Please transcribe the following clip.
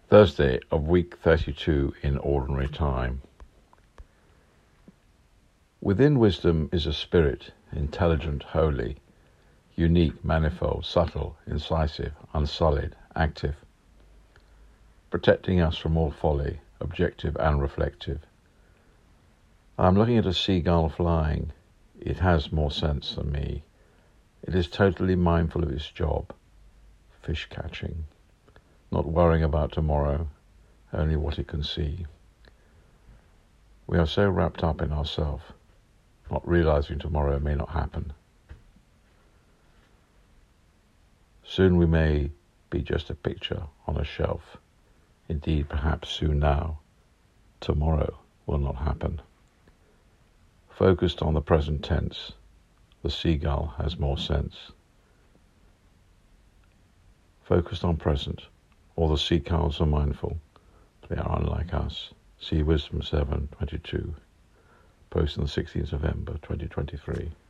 Thursday of week 32 in Ordinary Time. Within wisdom is a spirit, intelligent, holy, unique, manifold, subtle, incisive, unsullied, active, protecting us from all folly, objective and reflective. I'm looking at a seagull flying. It has more sense than me. It is totally mindful of its job, fish catching, not worrying about tomorrow, only what it can see. We are so wrapped up in ourselves, not realizing tomorrow may not happen. Soon we may be just a picture on a shelf. Indeed, perhaps soon now, tomorrow will not happen. Focused on the present tense, the seagull has more sense. Focused on present, all the seagulls are mindful. They are unlike us. See Wisdom 7:22, posted on the 16th November 2023.